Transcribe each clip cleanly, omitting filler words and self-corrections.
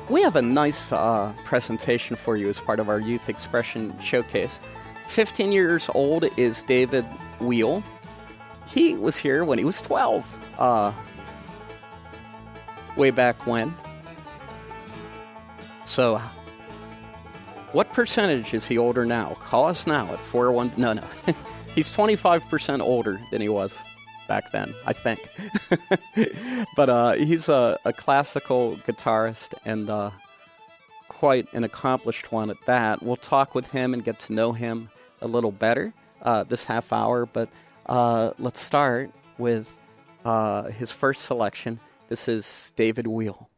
We have a nice presentation for you as part of our Youth Expression Showcase. 15 years old is David Wheel. He was here when he was 12, way back when. So, what percentage is he older now? Call us now at 401... No. He's 25% older than he was back then, I think. But he's a classical guitarist and quite an accomplished one at that. We'll talk with him and get to know him a little better this half hour. But let's start with his first selection. This is David Wheel.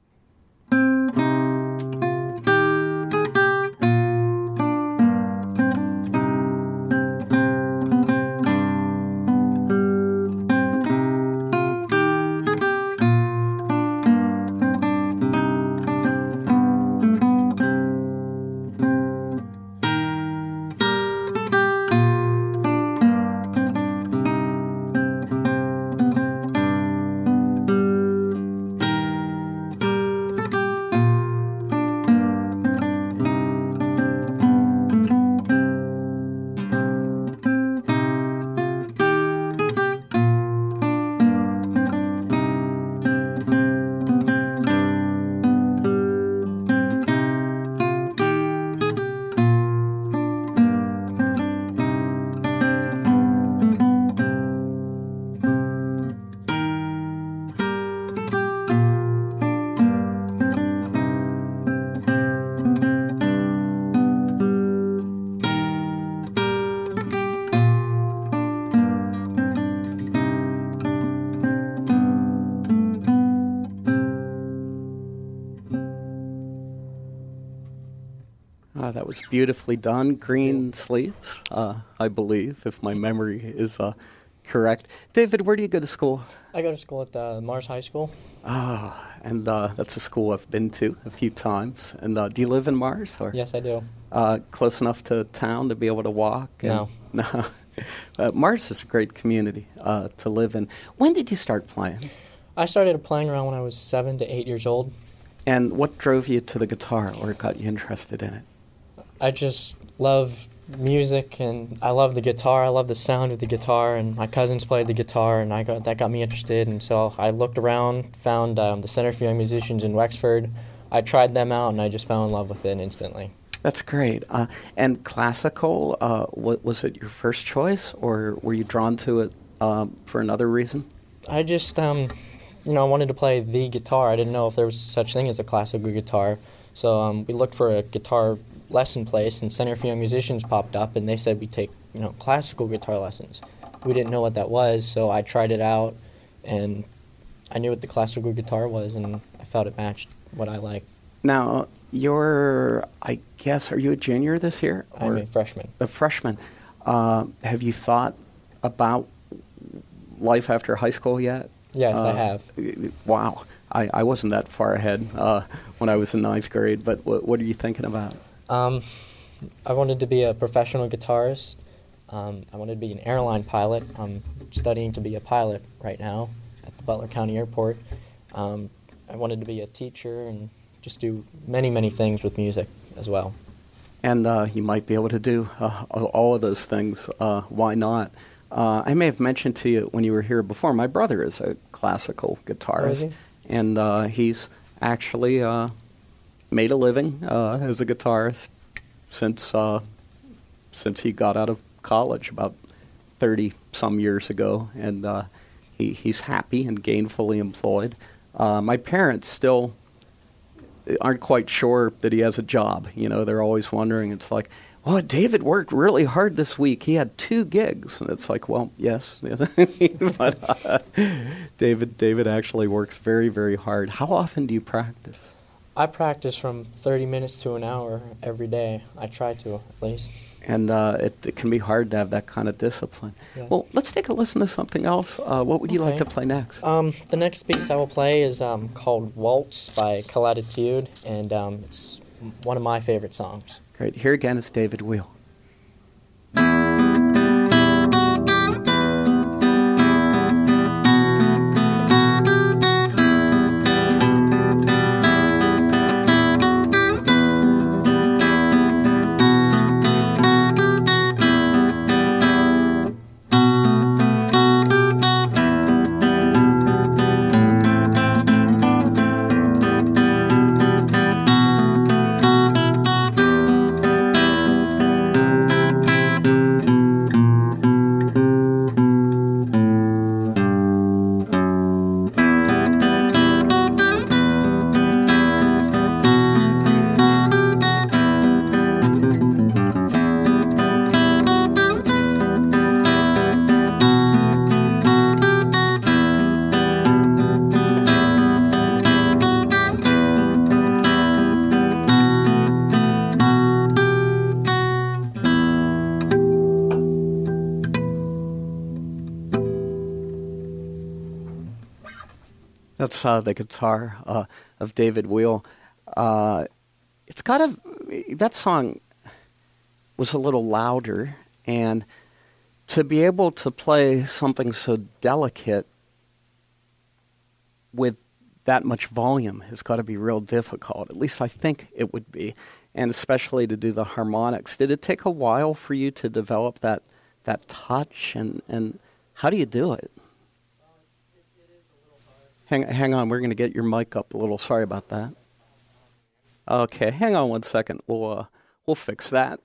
That was beautifully done. Green sleeves, I believe, if my memory is correct. David, where do you go to school? I go to school at Mars High School. And that's a school I've been to a few times. And do you live in Mars? Or Yes, I do. Close enough to town to be able to walk? No. No. Mars is a great community to live in. When did you start playing? I started playing around when I was 7 to 8 years old. And what drove you to the guitar or got you interested in it? I just love music, and I love the guitar. I love the sound of the guitar, and my cousins played the guitar, and that got me interested. And so I looked around, found the Center for Young Musicians in Wexford. I tried them out, and I just fell in love with it instantly. That's great. And classical, was it your first choice, or were you drawn to it for another reason? I just, wanted to play the guitar. I didn't know if there was such thing as a classical guitar. So we looked for a guitar lesson place, and Center for Young Musicians popped up, and they said we take, classical guitar lessons. We didn't know what that was, so I tried it out, and I knew what the classical guitar was, and I felt it matched what I like. Now, are you a junior this year? I'm a freshman. A freshman. Have you thought about life after high school yet? Yes, I have. Wow. I wasn't that far ahead when I was in ninth grade, but what are you thinking about? I wanted to be a professional guitarist. I wanted to be an airline pilot. I'm studying to be a pilot right now at the Butler County Airport. I wanted to be a teacher and just do many, many things with music as well. And you might be able to do all of those things. Why not? I may have mentioned to you when you were here before, my brother is a classical guitarist. Oh, is he? And he's actually made a living as a guitarist since he got out of college about 30-some years ago. And he's happy and gainfully employed. My parents still aren't quite sure that he has a job. They're always wondering. It's like, well, David worked really hard this week. He had 2 gigs. And it's like, well, yes. But David actually works very, very hard. How often do you practice? I practice from 30 minutes to an hour every day. I try to, at least. And it can be hard to have that kind of discipline. Yes. Well, let's take a listen to something else. What would you like to play next? The next piece I will play is called Waltz by Calatitude, and it's one of my favorite songs. Great. Here again is David Wheel. That's the guitar of David Wheel. It's got that song was a little louder, and to be able to play something so delicate with that much volume has got to be real difficult. At least I think it would be, and especially to do the harmonics. Did it take a while for you to develop that touch, and how do you do it? Hang on, we're going to get your mic up a little. Sorry about that. Okay, hang on 1 second. We'll fix that.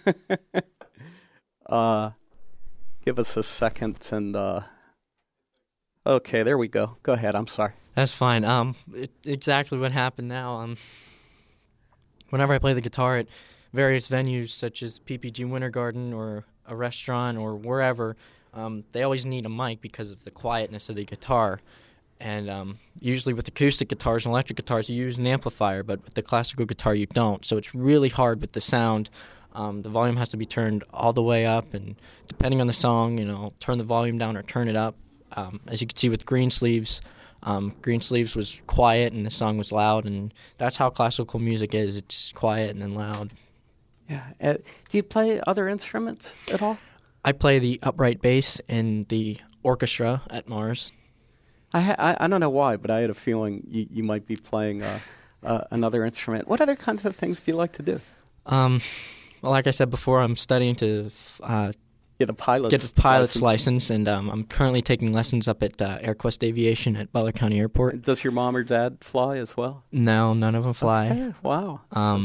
Give us a second, and okay, there we go. Go ahead. I'm sorry. That's fine. Exactly what happened now. Whenever I play the guitar at various venues such as PPG Winter Garden or a restaurant or wherever, they always need a mic because of the quietness of the guitar. And usually with acoustic guitars and electric guitars, you use an amplifier, but with the classical guitar, you don't. So it's really hard with the sound. The volume has to be turned all the way up, and depending on the song, turn the volume down or turn it up. As you can see with Greensleeves, Greensleeves was quiet and the song was loud, and that's how classical music is. It's quiet and then loud. Yeah. Do you play other instruments at all? I play the upright bass in the orchestra at Mars. I don't know why, but I had a feeling you might be playing another instrument. What other kinds of things do you like to do? Well, like I said before, I'm studying to get the pilot's license, and I'm currently taking lessons up at AirQuest Aviation at Butler County Airport. Does your mom or dad fly as well? No, none of them fly. Okay, wow.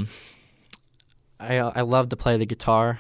I love to play the guitar.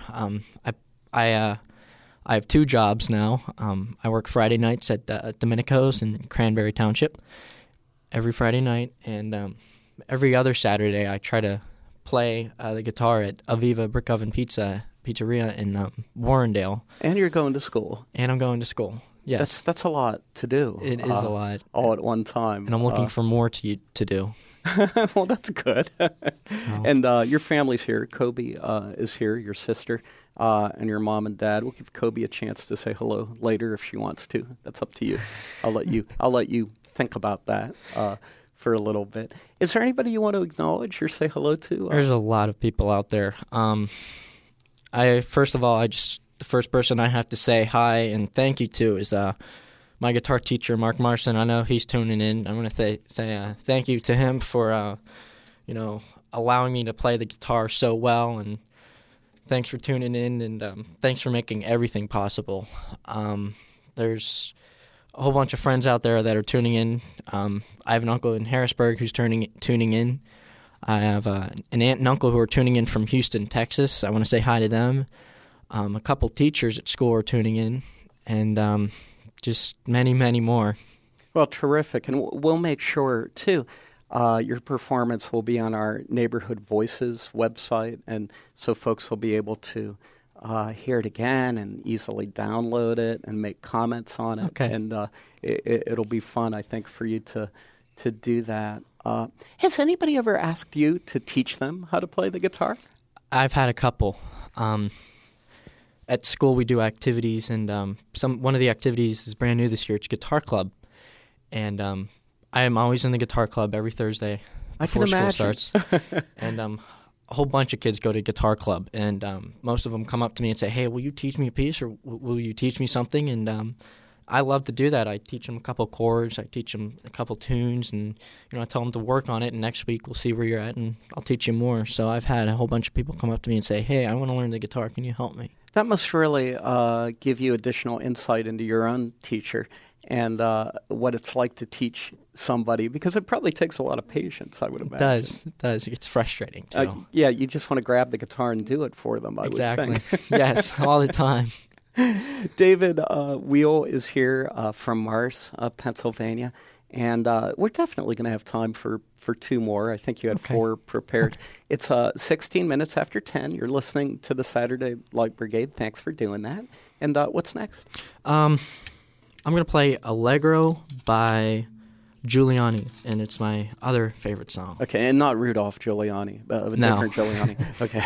I have two jobs now. I work Friday nights at Domenico's in Cranberry Township every Friday night, and every other Saturday I try to play the guitar at Aviva Brick Oven Pizzeria in Warrendale. And you're going to school. And I'm going to school, yes. That's a lot to do. It is a lot. All at one time. And I'm looking for more to do. Well, that's good. And your family's here. Kobe is here, your sister, and your mom and dad. We'll give Kobe a chance to say hello later if she wants to. That's up to you. I'll let you think about that for a little bit. Is there anybody you want to acknowledge or say hello to? There's a lot of people out there. The first person I have to say hi and thank you to is my guitar teacher, Mark Marston. I know he's tuning in. I'm going to say thank you to him for, allowing me to play the guitar so well, and thanks for tuning in, and thanks for making everything possible. There's a whole bunch of friends out there that are tuning in. I have an uncle in Harrisburg who's tuning in. I have an aunt and uncle who are tuning in from Houston, Texas. I want to say hi to them. A couple teachers at school are tuning in, and just many, many more. Well, terrific. And we'll make sure, too, your performance will be on our Neighborhood Voices website, and so folks will be able to hear it again and easily download it and make comments on it. Okay. And it'll be fun, I think, for you to do that. Has anybody ever asked you to teach them how to play the guitar? I've had a couple. At school, we do activities, and one of the activities is brand new this year. It's Guitar Club, and I am always in the Guitar Club every Thursday before school starts. And a whole bunch of kids go to Guitar Club, and most of them come up to me and say, "Hey, will you teach me a piece, or will you teach me something?" And I love to do that. I teach them a couple chords, I teach them a couple tunes, and I tell them to work on it, and next week we'll see where you're at, and I'll teach you more. So I've had a whole bunch of people come up to me and say, "Hey, I want to learn the guitar. Can you help me?" That must really give you additional insight into your own teacher and what it's like to teach somebody, because it probably takes a lot of patience, I would imagine. It does. It's frustrating, too. Yeah, you just want to grab the guitar and do it for them, I would think. Yes, all the time. David Wheel is here from Mars, Pennsylvania, and we're definitely going to have time for two more. I think you had 4 prepared. It's 16 minutes after 10. You're listening to the Saturday Light Brigade. Thanks for doing that. And what's next? I'm going to play Allegro by Giuliani, and it's my other favorite song. Okay, and not Rudolph Giuliani, but a different Giuliani. Okay.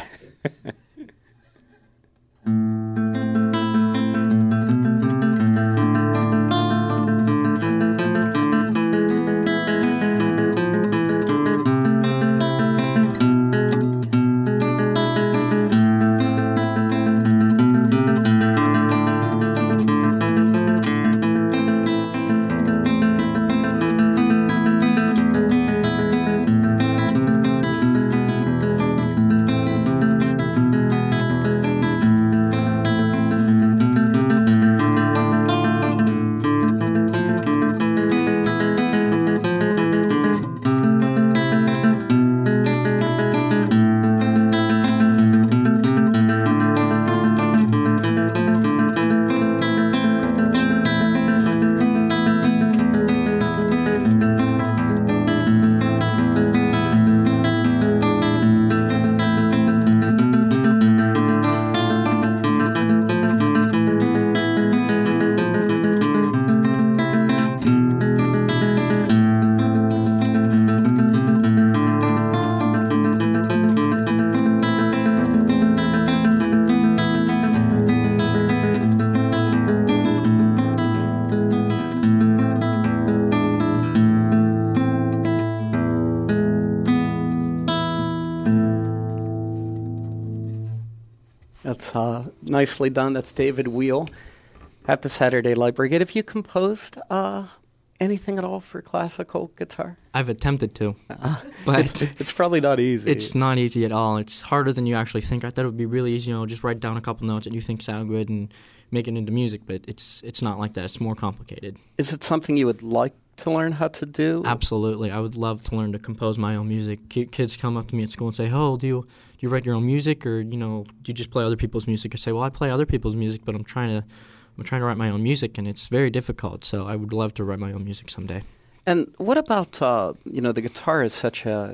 That's nicely done. That's David Wheel at the Saturday Light Brigade. Have you composed anything at all for classical guitar? I've attempted to, but it's probably not easy. It's not easy at all. It's harder than you actually think. I thought it would be really easy, just write down a couple notes that you think sound good and make it into music, but it's not like that. It's more complicated. Is it something you would like to learn how to do? Absolutely. I would love to learn to compose my own music. Kids come up to me at school and say, "Oh, do you write your own music, or do you just play other people's music?" I say, "Well, I play other people's music, but I'm trying to write my own music, and it's very difficult. So I would love to write my own music someday." And what about the guitar is such a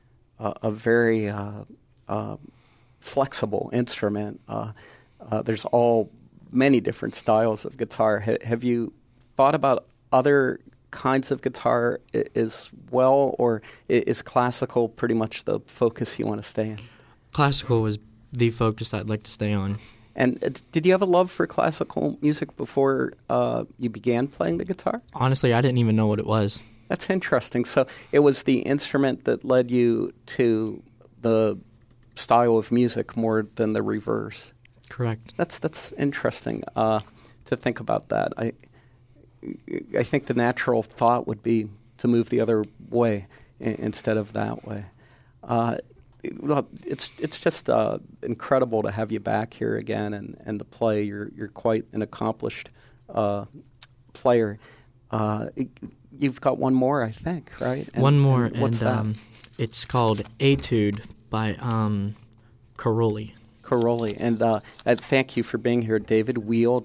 very flexible instrument. There's many different styles of guitar. Have you thought about other kinds of guitar as well, or is classical pretty much the focus you want to stay in? Classical is the focus I'd like to stay on. And did you have a love for classical music before you began playing the guitar? Honestly, I didn't even know what it was. That's interesting. So it was the instrument that led you to the style of music more than the reverse. Correct. That's interesting to think about that. I think the natural thought would be to move the other way instead of that way. Well, it's just incredible to have you back here again and to play. You're quite an accomplished player. You've got one more, I think, right? One more, and what's that? It's called Etude by Caroli. Caroli. And thank you for being here, David Wheel,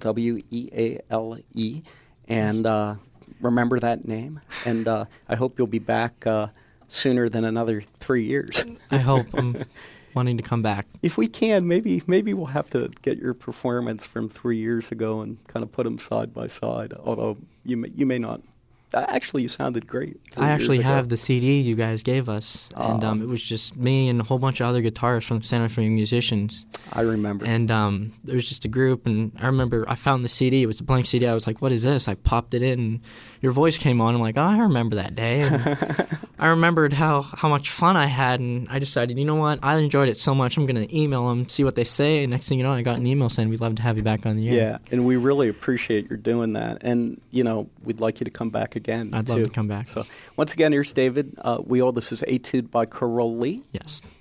Weale. And remember that name. And I hope you'll be back sooner than another 3 years. I hope. I'm wanting to come back. If we can, maybe we'll have to get your performance from 3 years ago and kind of put them side by side. Although you may not. Actually, you sounded great. I actually have the CD you guys gave us, and it was just me and a whole bunch of other guitarists from Santa Fe musicians. I remember. And there was just a group, and I remember I found the CD. It was a blank CD. I was like, "What is this?" I popped it in, and your voice came on. I'm like, "Oh, I remember that day." And I remembered how much fun I had, and I decided, you know what? I enjoyed it so much, I'm going to email them, see what they say. And next thing you know, I got an email saying, "We'd love to have you back on the air." Yeah, and we really appreciate your doing that. And, we'd like you to come back again, I'd love to come back. So, once again, here's David Wheel. This is Etude by Caroli. Yes.